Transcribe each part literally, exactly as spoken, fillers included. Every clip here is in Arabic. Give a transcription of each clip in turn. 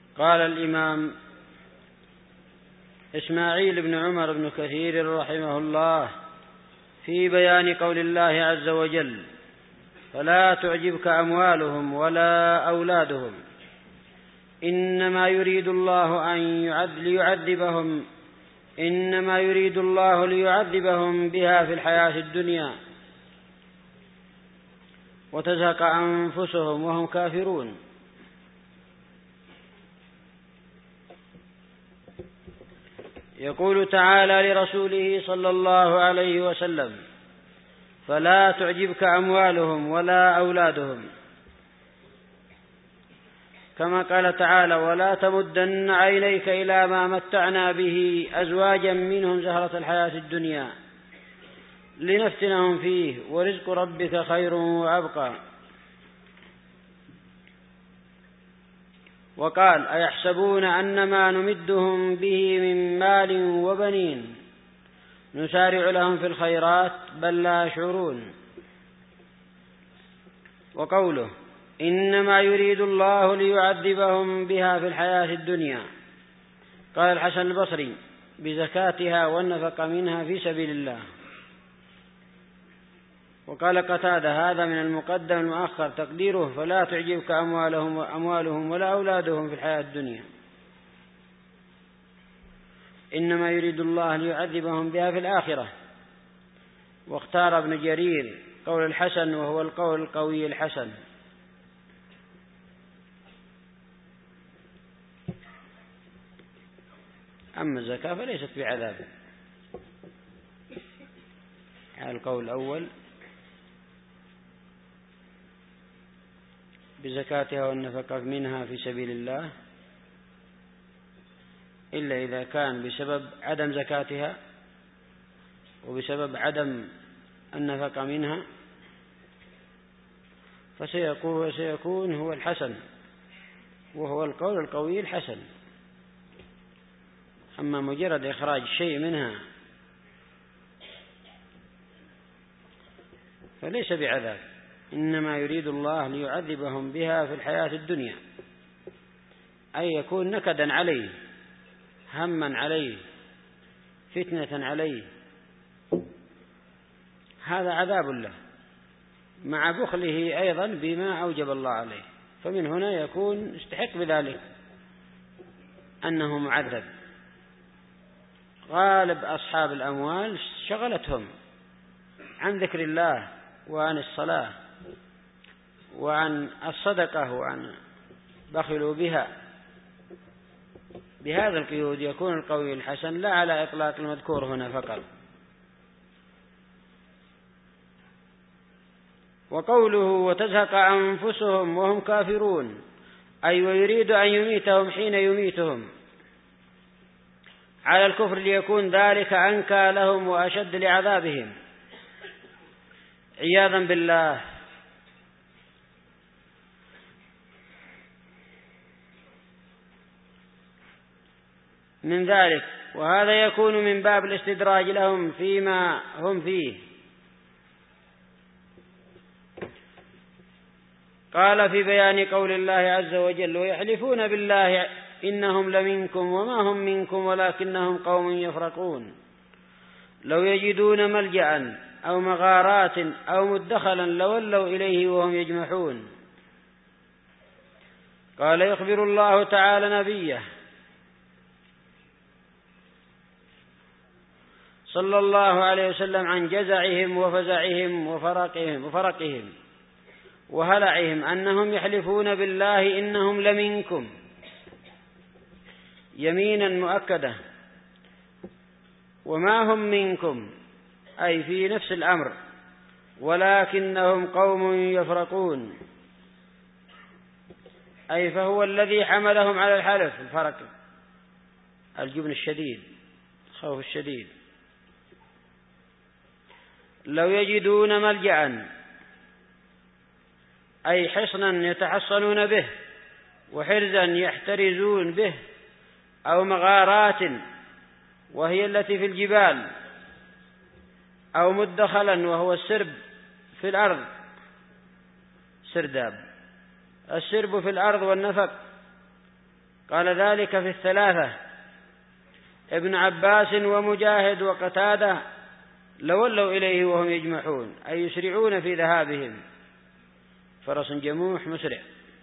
قال الإمام إسماعيل بن عمر بن كثير رحمه الله في بيان قول الله عز وجل: فلا تعجبك أموالهم ولا أولادهم إنما يريد الله أن ليعذبهم إنما يريد الله ليعذبهم بها في الحياة الدنيا وتزهق أنفسهم وهم كافرون. يقول تعالى لرسوله صلى الله عليه وسلم: فلا تعجبك أموالهم ولا أولادهم، كما قال تعالى: ولا تمدن عينيك إلى ما متعنا به أزواجا منهم زهرة الحياة الدنيا لنفتنهم فيه ورزق ربك خير وأبقى. وقال: أيحسبون أنما نمدهم به من مال وبنين نسارع لهم في الخيرات بل لا يشعرون. وقوله: إنما يريد الله ليعذبهم بها في الحياة الدنيا، قال الحسن البصري: بزكاتها والنفقة منها في سبيل الله. وقال قتادة: هذا من المقدم المؤخر، تقديره: فلا تعجبك أموالهم وأموالهم ولا أولادهم في الحياة الدنيا، إنما يريد الله ليعذبهم بها في الآخرة. واختار ابن جرير قول الحسن، وهو القول القوي الحسن. أما الزكاة فليست بعذاب. القول الأول: بزكاتها والنفقة منها في سبيل الله، إلا إذا كان بسبب عدم زكاتها وبسبب عدم النفقة منها فسيكون وسيكون هو الحسن، وهو القول القوي الحسن. أما مجرد إخراج شيء منها فليس بعذاب، إنما يريد الله ليعذبهم بها في الحياة الدنيا، أي يكون نكدا عليه، هما عليه، فتنة عليه، هذا عذاب له مع بخله أيضا بما أوجب الله عليه. فمن هنا يكون استحق بذلك أنه معذب. غالب أصحاب الأموال شغلتهم عن ذكر الله وعن الصلاة وعن الصدقة وعن بخلوا بها. بهذا القيود يكون القوي الحسن، لا على إطلاق المذكور هنا فقط. وقوله: وتزهق أنفسهم وهم كافرون، أي ويريد أن يميتهم حين يميتهم على الكفر ليكون ذلك أنكى لهم وأشد لعذابهم عياذا بالله. من ذلك، وهذا يكون من باب الاستدراج لهم فيما هم فيه. قال في بيان قول الله عز وجل: ويحلفون بالله إنهم لمنكم وما هم منكم ولكنهم قوم يفرقون لو يجدون ملجأ أو مغارات أو مدخلا لولوا إليه وهم يجمحون. قال: يخبر الله تعالى نبيه صلى الله عليه وسلم عن جزعهم وفزعهم وفرقهم, وفرقهم وهلعهم أنهم يحلفون بالله إنهم لمنكم يمينا مؤكدة، وما هم منكم أي في نفس الأمر، ولكنهم قوم يفرقون، أي فهو الذي حملهم على الحلف، الفرق الجبن الشديد، الخوف الشديد. لو يجدون ملجأ أي حصنا يتحصنون به وحرزا يحترزون به، أو مغارات وهي التي في الجبال، أو مدخلا وهو السرب في الأرض، سرداب السرب في الأرض والنفق قال ذلك في الثلاثة ابن عباس ومجاهد وقتادة لولوا إليه وهم يجمحون، أي يسرعون في ذهابهم، فرس جموح مسرع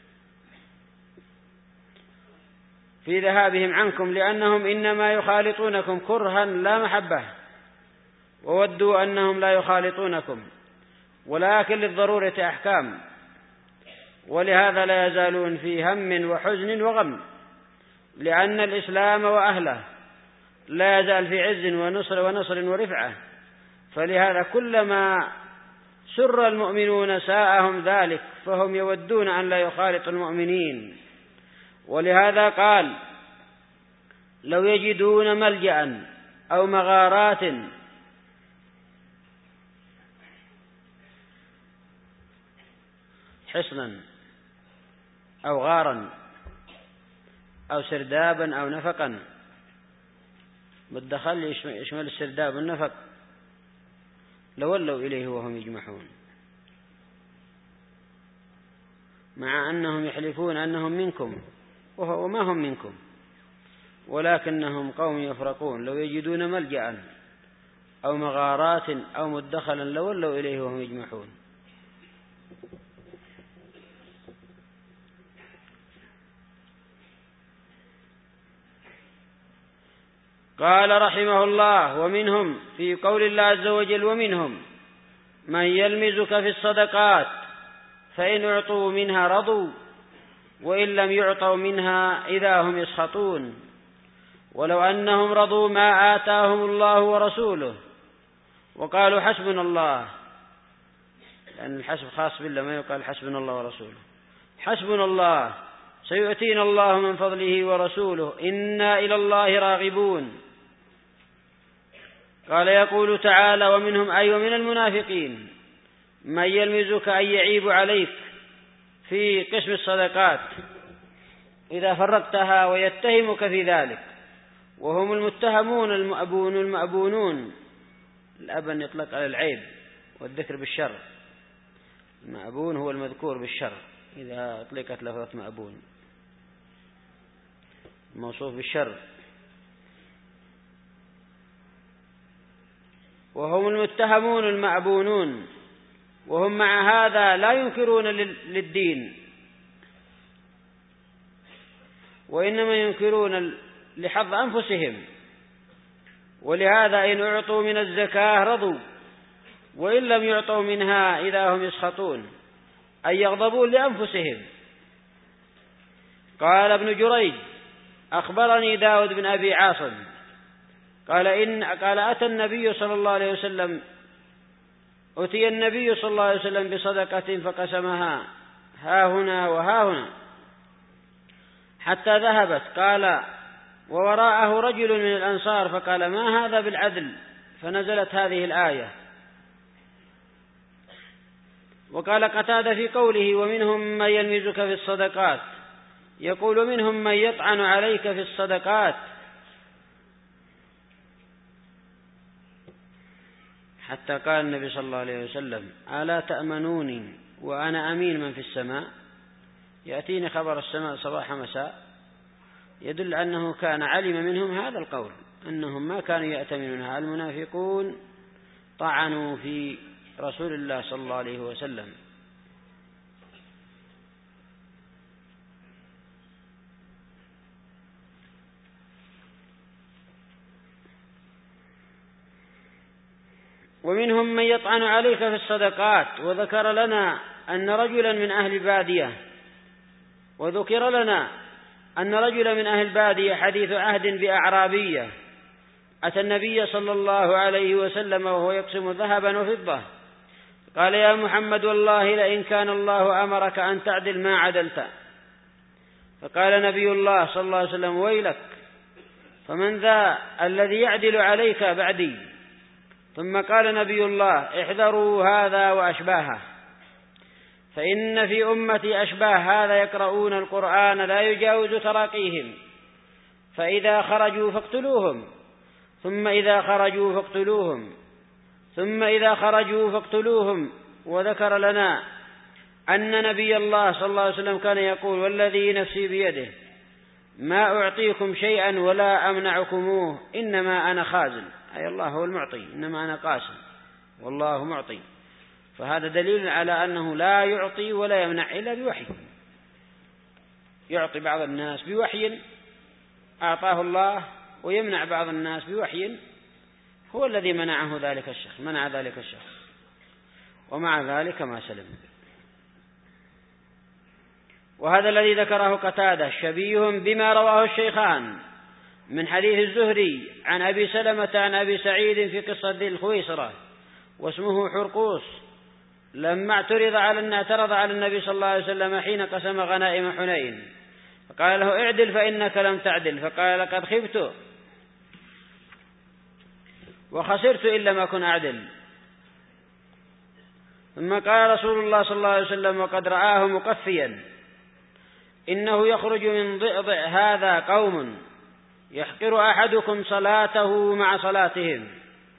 في ذهابهم عنكم، لأنهم إنما يخالطونكم كرها لا محبة، وودوا أنهم لا يخالطونكم، ولكن للضرورة أحكام، ولهذا لا يزالون في هم وحزن وغم، لأن الإسلام وأهله لا يزال في عز ونصر ونصر ورفعة، فلهذا كلما سر المؤمنون ساءهم ذلك، فهم يودون أن لا يخالط المؤمنين. ولهذا قال: لو يجدون ملجأ أو مغارات حصنا أو غارا أو سردابا أو نفقا، بالدخل يشمل السرداب والنفق، لولوا إليه وهم يجمحون، مع أنهم يحلفون أنهم منكم وما هم منكم، ولكنهم قوم يفرقون. لو يجدون ملجأ أو مغارات أو مدخلا لولوا إليه وهم يجمحون. قال رحمه الله: ومنهم، في قول الله عز وجل: ومنهم من يلمزك في الصدقات فإن أعطوا منها رضوا وإن لم يعطوا منها إذا هم يسخطون ولو أنهم رضوا ما آتاهم الله ورسوله وقالوا حسبنا الله، لأن الحسب خاص بالله، ما يقال حسبنا الله ورسوله، حسبنا الله سيؤتينا الله من فضله ورسوله إنا إلى الله راغبون. قال يقول تعالى: ومنهم، أي ومن المنافقين، من يلمزك أي يعيب عليك في قسم الصدقات إذا فرقتها ويتهمك في ذلك، وهم المتهمون المأبون المأبونون. الأبن يطلق على العيب والذكر بالشر، المأبون هو المذكور بالشر إذا أطلقت لفظة مأبون، موصوف بالشر. وهم المتهمون المأبونون، وهم مع هذا لا ينكرون للدين، وإنما ينكرون لحظ أنفسهم، ولهذا إن أعطوا من الزكاة رضوا وإن لم يعطوا منها إذا هم يسخطون، أي يغضبون لأنفسهم. قال ابن جريج: أخبرني داود بن أبي عاصم قال إن قال أتى النبي صلى الله عليه وسلم أتي النبي صلى الله عليه وسلم بصدقة فقسمها ها هنا وها هنا حتى ذهبت. قال: ووراءه رجل من الأنصار فقال: ما هذا بالعدل؟ فنزلت هذه الآية. وقال قتادة في قوله: ومنهم من يلمزك في الصدقات، يقول: منهم من يطعن عليك في الصدقات، حتى قال النبي صلى الله عليه وسلم: ألا تأمنوني وأنا أمين من في السماء؟ يأتيني خبر السماء صباح مساء، يدل أنه كان علم منهم هذا القول، أنهم ما كانوا يأتمنونها. المنافقون طعنوا في رسول الله صلى الله عليه وسلم. ومنهم من يطعن عليك في الصدقات، وذكر لنا أن رجلا من أهل بادية وذكر لنا أن رجلا من أهل بادية حديث عهد بأعرابية أتى النبي صلى الله عليه وسلم وهو يقسم ذهبا وفضة، قال: يا محمد، والله لئن كان الله أمرك أن تعدل ما عدلت. فقال نبي الله صلى الله عليه وسلم: ويلك، فمن ذا الذي يعدل عليك بعدي؟ ثم قال نبي الله: احذروا هذا وأشباهه، فإن في أمتي أشباه هذا يقرؤون القرآن لا يجاوز تراقيهم، فإذا خرجوا فاقتلوهم، ثم إذا خرجوا فاقتلوهم، ثم إذا خرجوا فاقتلوهم. وذكر لنا أن نبي الله صلى الله عليه وسلم كان يقول: والذي نفسي بيده ما أعطيكم شيئا ولا أمنعكموه إنما أنا خازن، أي الله هو المعطي، إنما أنا قاسم والله معطي. فهذا دليل على أنه لا يعطي ولا يمنع إلا بوحي. يعطي بعض الناس بوحي أعطاه الله، ويمنع بعض الناس بوحي هو الذي منعه ذلك الشخص منع ذلك الشخص، ومع ذلك ما سلم. وهذا الذي ذكره قتادة شبيه بما رواه الشيخان من حديث الزهري عن أبي سلمة عن أبي سعيد في قصة ذي الخويصرة واسمه حرقوس، لما اعترض على اعترض على النبي صلى الله عليه وسلم حين قسم غنائم حنين، فقال له اعدل فإنك لم تعدل، فقال لقد خبت وخسرت إن لم أكن أعدل. ثم قال رسول الله صلى الله عليه وسلم وقد رآه مقفيا: إنه يخرج من ضئضئ هذا قوم يحقر أحدكم صلاته مع صلاتهم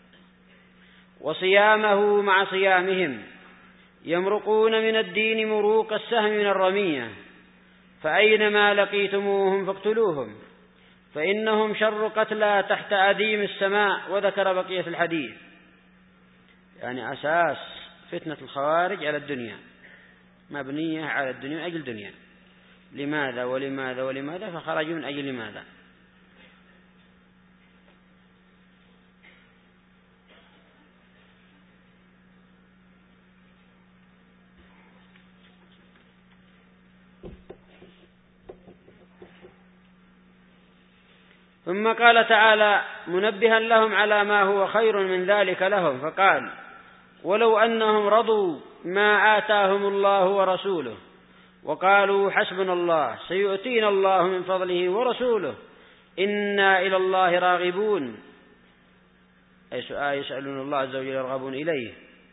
وصيامه مع صيامهم، يمرقون من الدين مروق السهم من الرمية، فأينما لقيتموهم فاقتلوهم فإنهم شر قتلى تحت أديم السماء. وذكر بقية الحديث. يعني أساس فتنة الخوارج على الدنيا، مبنية على الدنيا أجل الدنيا. لماذا ولماذا ولماذا؟ فخرجوا من أجل لماذا. ثم قال تعالى منبها لهم على ما هو خير من ذلك لهم، فقال: ولو أنهم رضوا ما آتاهم الله ورسوله وقالوا حسبنا الله سيؤتينا الله من فضله ورسوله إنا إلى الله راغبون، أي يسألون الله عز وجل يرغبون إليه،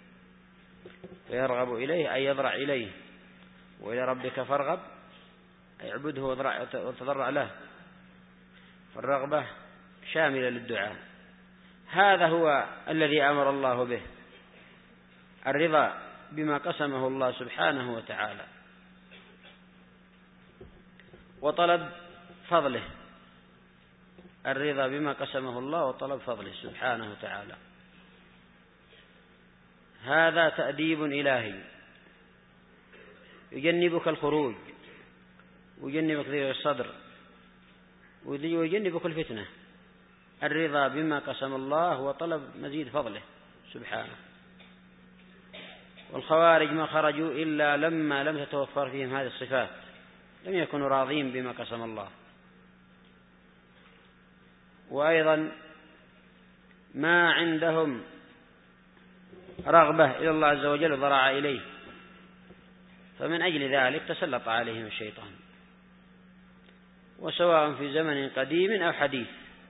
فيرغب إليه أي يضرع إليه. وإلى ربك فارغب أي اعبده وتضرع له، فالرغبة شاملة للدعاء. هذا هو الذي أمر الله به، الرضا بما قسمه الله سبحانه وتعالى وطلب فضله، الرضا بما قسمه الله وطلب فضله سبحانه وتعالى. هذا تأديب إلهي يجنبك الخروج ويجنبك ضيق الصدر ويجنبك الفتنة، الرضا بما قسم الله وطلب مزيد فضله سبحانه. والخوارج ما خرجوا إلا لما لم تتوفر فيهم هذه الصفات، لم يكونوا راضين بما قسم الله. وأيضا ما عندهم رغبة إلى الله عز وجل وضرع إليه، فمن أجل ذلك تسلط عليهم الشيطان، وسواء في زمن قديم أو حديث.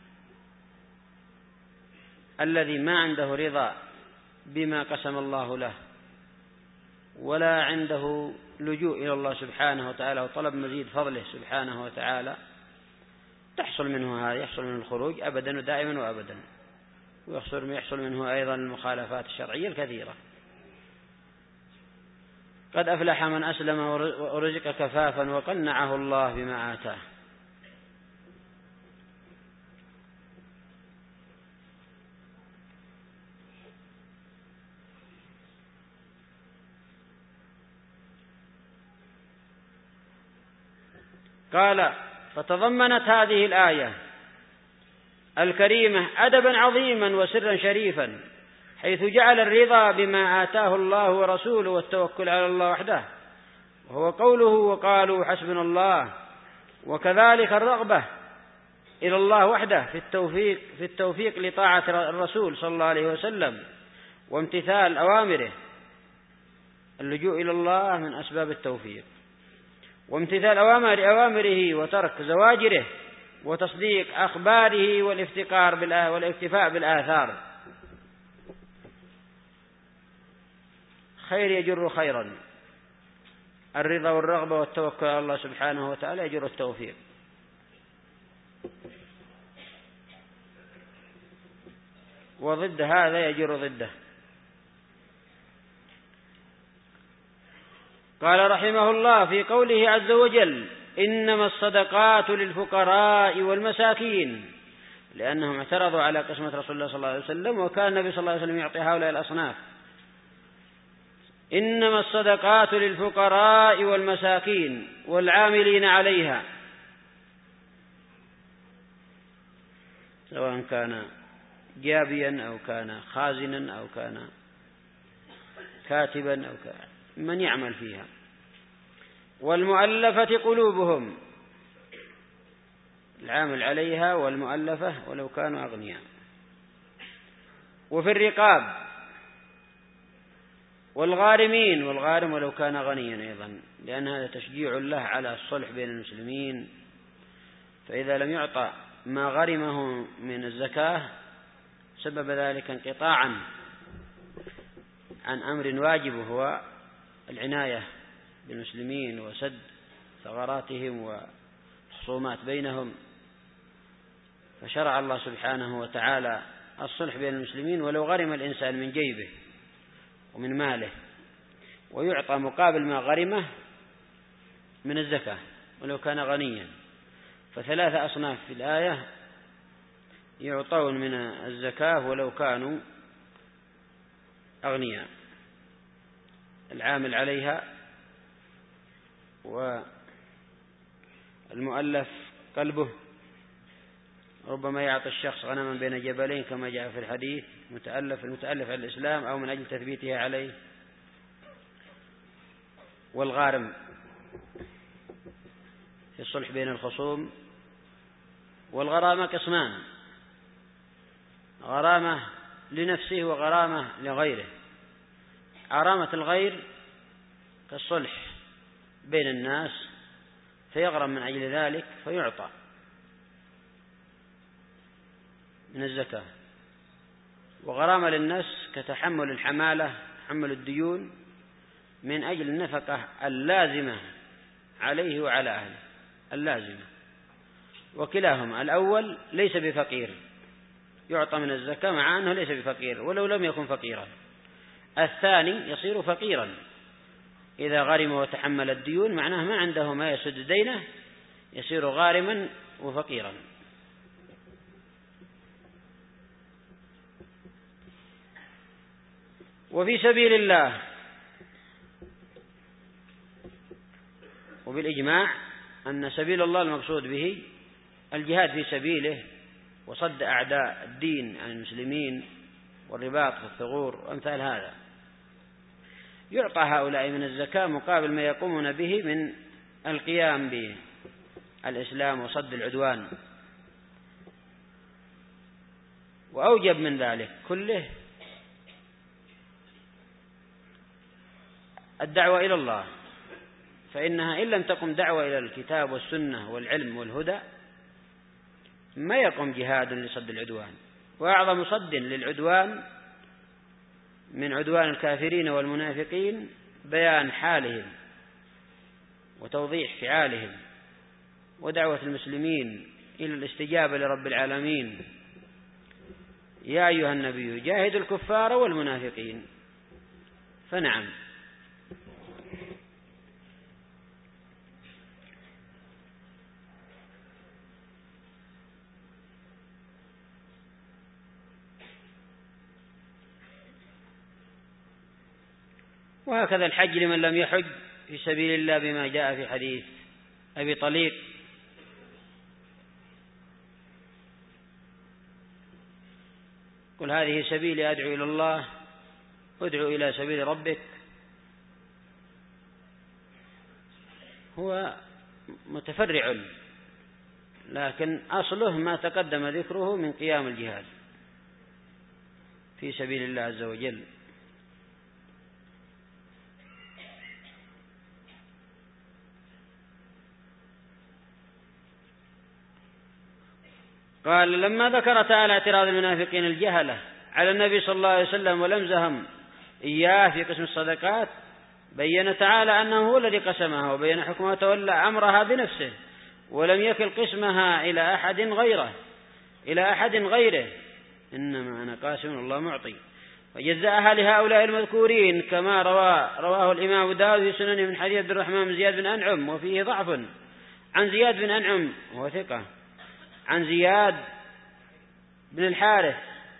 الذي ما عنده رضا بما قسم الله له ولا عنده لجوء إلى الله سبحانه وتعالى وطلب مزيد فضله سبحانه وتعالى، تحصل منه هذا، يحصل منه الخروج أبدا ودائما وأبدا، ويحصل يحصل منه أيضا المخالفات الشرعية الكثيرة. قد أفلح من أسلم ورزق كفافا وقنعه الله بما آتاه. قال: فتضمنت هذه الآية الكريمة أدبا عظيما وسرا شريفا، حيث جعل الرضا بما آتاه الله ورسوله والتوكل على الله وحده، وهو قوله وقالوا حسبنا الله، وكذلك الرغبة إلى الله وحده في التوفيق, في التوفيق لطاعة الرسول صلى الله عليه وسلم وامتثال أوامره. اللجوء إلى الله من أسباب التوفيق، وامتثال أوامر أوامره وترك زواجره وتصديق أخباره والافتقار والاكتفاء بالآثار. خير يجر خيرا، الرضا والرغبة والتوكل على الله سبحانه وتعالى يجر التوفيق. وضد هذا يجر ضده. قال رحمه الله في قوله عز وجل: إنما الصدقات للفقراء والمساكين، لأنهم اعترضوا على قسمة رسول الله صلى الله عليه وسلم، وكان النبي صلى الله عليه وسلم يعطي هؤلاء الأصناف. إنما الصدقات للفقراء والمساكين والعاملين عليها، سواء كان جابيا أو كان خازنا أو كان كاتبا أو كان من يعمل فيها، والمؤلفة قلوبهم، العامل عليها والمؤلفة ولو كانوا أغنياء، وفي الرقاب، والغارمين، والغارم ولو كان غنيا أيضا، لأن هذا تشجيع له على الصلح بين المسلمين، فإذا لم يعطى ما غرمه من الزكاة سبب ذلك انقطاعا عن أمر واجب، وهو العناية بالمسلمين وسد ثغراتهم وخصومات بينهم. فشرع الله سبحانه وتعالى الصلح بين المسلمين ولو غرم الإنسان من جيبه ومن ماله، ويعطى مقابل ما غرمه من الزكاة ولو كان غنيا. فثلاثة أصناف في الآية يعطون من الزكاة ولو كانوا أغنياء: العامل عليها، والمؤلف قلبه، ربما يعطي الشخص غنما بين جبلين كما جاء في الحديث، متألف المتألف على الإسلام أو من أجل تثبيته عليه، والغارم في الصلح بين الخصوم. والغرامة قسمان: غرامة لنفسه وغرامة لغيره. غرامة الغير كالصلح بين الناس فيغرم من أجل ذلك فيعطى من الزكاة، وغرامة للنفس كتحمل الحمالة، تحمل الديون من أجل النفقة اللازمة عليه وعلى أهله اللازمة. وكلاهما الأول ليس بفقير يعطى من الزكاة مع أنه ليس بفقير ولو لم يكن فقيرا، الثاني يصير فقيرا إذا غرم وتحمل الديون، معناه ما عنده ما يسد دينه، يصير غارما وفقيرا. وفي سبيل الله، وبالإجماع أن سبيل الله المقصود به الجهاد في سبيله وصد أعداء الدين عن المسلمين والرباط في الثغور وأمثال هذا. يعطى هؤلاء من الزكاة مقابل ما يقومون به من القيام بالإسلام وصد العدوان. وأوجب من ذلك كله الدعوة إلى الله، فإنها إن لم تقم دعوة إلى الكتاب والسنة والعلم والهدى ما يقوم جهاد لصد العدوان. وأعظم صد للعدوان من عدوان الكافرين والمنافقين بيان حالهم وتوضيح فعالهم، ودعوة المسلمين إلى الاستجابة لرب العالمين: يا أيها النبي جاهد الكفار والمنافقين. فنعم، وهكذا الحج لمن لم يحج في سبيل الله بما جاء في حديث أبي طليق: قل هذه سبيلي أدعو إلى الله، ادعو إلى سبيل ربك. هو متفرع، لكن أصله ما تقدم ذكره من قيام الجهاد في سبيل الله عز وجل. قال: لما ذكر تعالى اعتراض المنافقين الجهلة على النبي صلى الله عليه وسلم ولمزهم إياه في قسم الصدقات، بين تعالى أنه هو الذي قسمها، وبين حكمه وتولى أمرها بنفسه، ولم يكل قسمها إلى أحد غيره إلى أحد غيره إنما أنا قاسم الله معطي. وجزاها لهؤلاء المذكورين كما روى رواه الإمام داود في سننه من حديث عبد الرحمن بن زياد بن أنعم، وفيه ضعف عن زياد بن أنعم وهو ثقة، عن زياد بن الحارث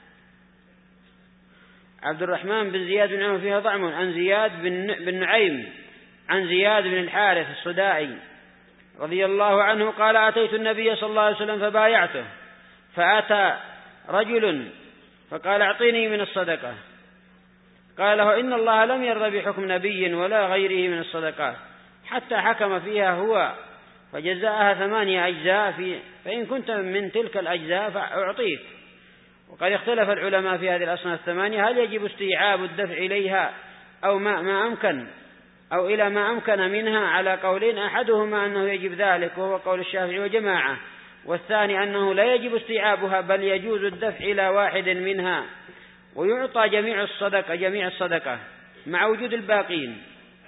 عبد الرحمن بن زياد بن أنعم فيها ضعم، عن زياد بن نعيم عن زياد بن الحارث الصدائي رضي الله عنه قال أتيت النبي صلى الله عليه وسلم فبايعته، فأتى رجل فقال أعطيني من الصدقة، قال له إن الله لم يرضى بحكم نبي ولا غيره من الصدقات حتى حكم فيها هو فجزاءها ثمانية أجزاء، في فإن كنت من تلك الأجزاء فأعطيك. وقد اختلف العلماء في هذه الأصناف الثمانية هل يجب استيعاب الدفع إليها أو ما, ما أمكن أو إلى ما أمكن منها، على قولين أحدهما أنه يجب ذلك وهو قول الشافعي وجماعة، والثاني أنه لا يجب استيعابها بل يجوز الدفع إلى واحد منها ويعطى جميع الصدقة جميع الصدقة مع وجود الباقين،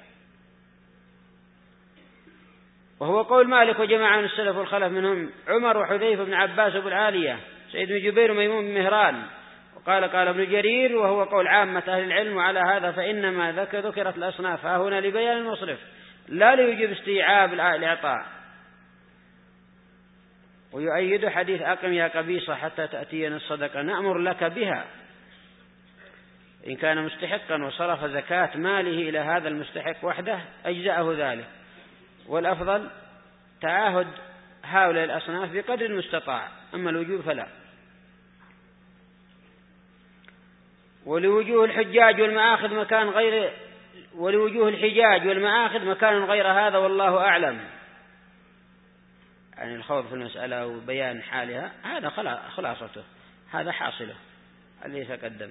وهو قول مالك وجماعة من السلف والخلف منهم عمر وحذيفة بن عباس وابو العالية سيد بن جبير وميمون بن مهران. وقال قال ابن جرير وهو قول عامة أهل العلم، وعلى هذا فإنما ذكر ذكرت الأصناف ها هنا لبيان المصرف لا ليجب استيعاب الإعطاء. ويؤيد حديث أقم يا قبيصة حتى تأتينا الصدقة نأمر لك بها، إن كان مستحقا وصرف زكاة ماله إلى هذا المستحق وحده أجزأه ذلك، والأفضل تعاهد هؤلاء الأصناف بقدر المستطاع، أما الوجوب فلا. ولوجوه الحجاج والمآخذ مكان غير ولوجوه الحجاج والمآخذ مكان غير هذا والله أعلم. يعني الخوض في المسألة وبيان حالها هذا خلاصته، هذا حاصله الذي تقدم.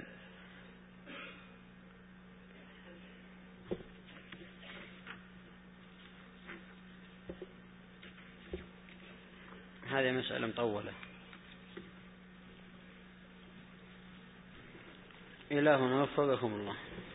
هذه مسألة مطولة. إلهنا وفقكم الله.